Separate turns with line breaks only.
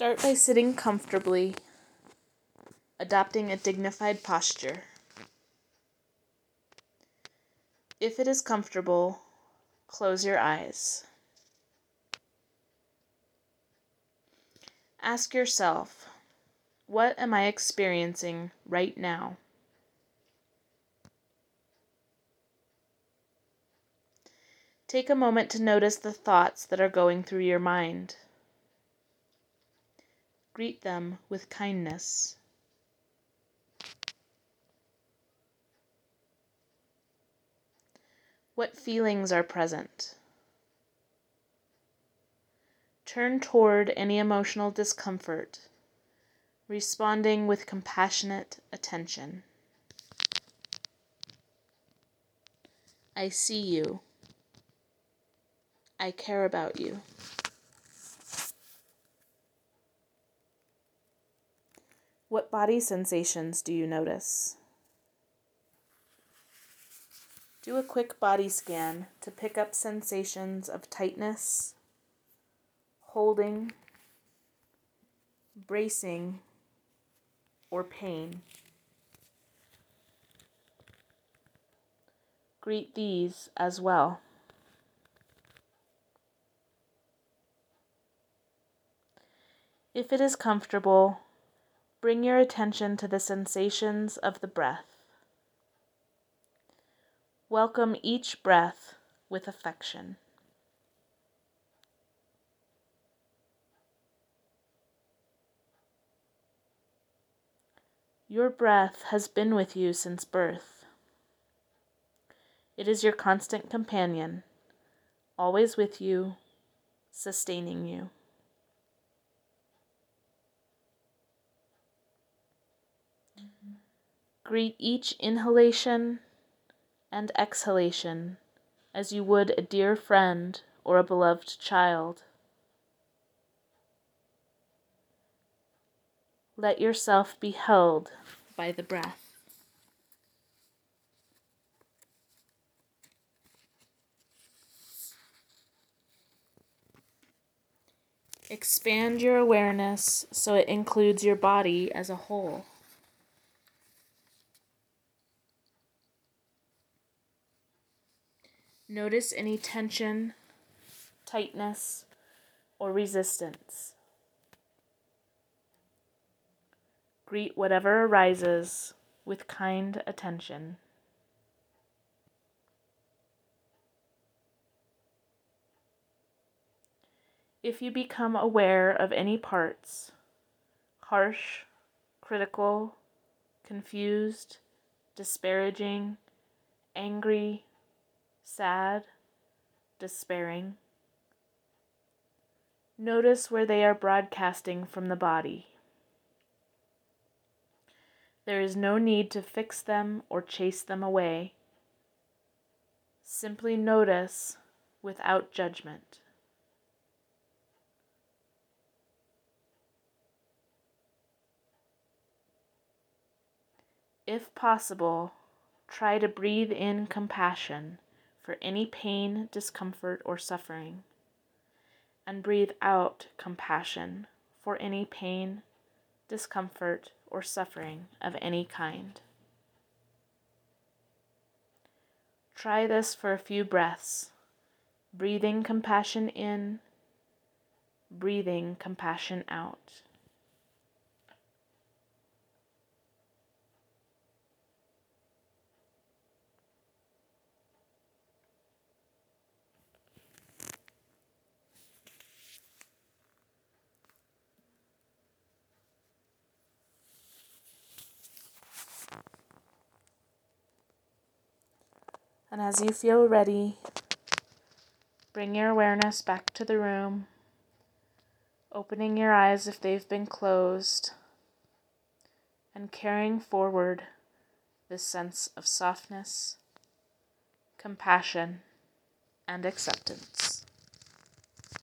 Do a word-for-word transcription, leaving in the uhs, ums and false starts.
Start by sitting comfortably, adopting a dignified posture. If it is comfortable, close your eyes. Ask yourself, what am I experiencing right now? Take a moment to notice the thoughts that are going through your mind. Greet them with kindness. What feelings are present? Turn toward any emotional discomfort, responding with compassionate attention. I see you. I care about you. What body sensations do you notice? Do a quick body scan to pick up sensations of tightness, holding, bracing, or pain. Greet these as well. If it is comfortable, bring your attention to the sensations of the breath. Welcome each breath with affection. Your breath has been with you since birth. It is your constant companion, always with you, sustaining you. Greet each inhalation and exhalation as you would a dear friend or a beloved child. Let yourself be held by the breath. Expand your awareness so it includes your body as a whole. Notice any tension, tightness, or resistance. Greet whatever arises with kind attention. If you become aware of any parts, harsh, critical, confused, disparaging, angry, sad, despairing, notice where they are broadcasting from the body. There is no need to fix them or chase them away. Simply notice without judgment. If possible, try to breathe in compassion for any pain, discomfort, or suffering, and breathe out compassion for any pain, discomfort, or suffering of any kind. Try this for a few breaths, breathing compassion in, breathing compassion out. And as you feel ready, bring your awareness back to the room, opening your eyes if they've been closed, and carrying forward this sense of softness, compassion, and acceptance.